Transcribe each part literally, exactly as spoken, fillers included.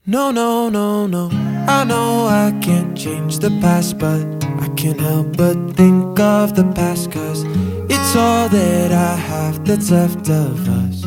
No, no, no, no. I know I can't change the past, but I can't help but think of the past, 'cause it's all that I have that's left of us.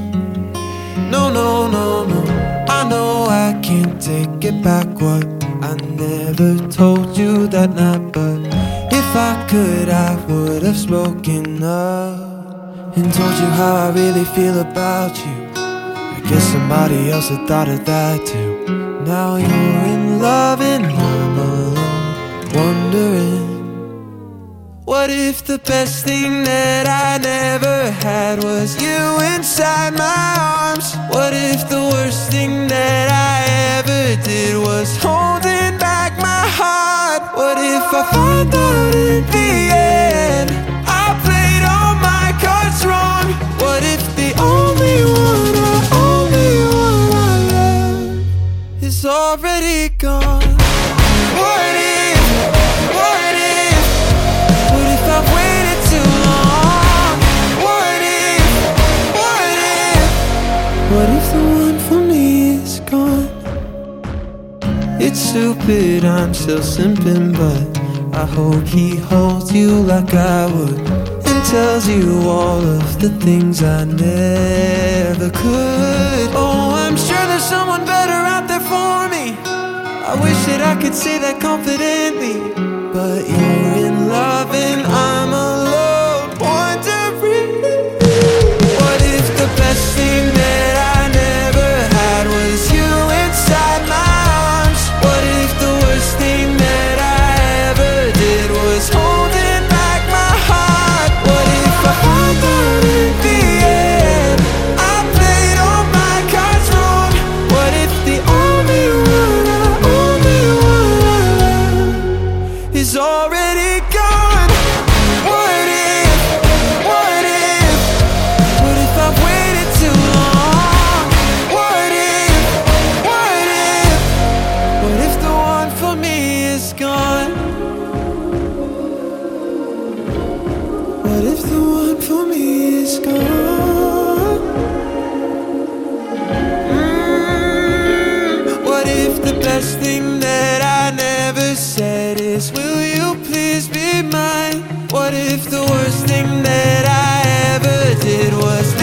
No, no, no, no. I know I can't take it back what I never told you that night, but if I could, I would have spoken up and told you how I really feel about you. I guess somebody else had thought of that too. Now you're in love and I'm alone, wondering, what if the best thing that I never had was you inside my arms? What if the worst thing that I ever did was holding back my heart? What if I find out in the end I played all my cards wrong? What if the only one, I only one I love is already gone? What if, what if, what if I've waited too long? What if, what if, what if the one for me is gone? It's stupid, I'm still simping, but I hope he holds you like I would and tells you all of the things I never could. Oh, I'm sure there's someone better out there for me. I wish that I could say that confidently, but you're in love and I'm alone, wondering, what if the best thing that I never had was you inside my arms? What if the worst thing that I ever did was holding back my heart? What if I found out in the end I played all my cards wrong? What if the only one, I only one I love is already gone? What if, what if, what if I've waited too long? What if, what if, what if the one for me is gone? What if the one for me is gone? Mm, what if the best thing that I never said is, will you please be mine? What if the worst thing that I ever did was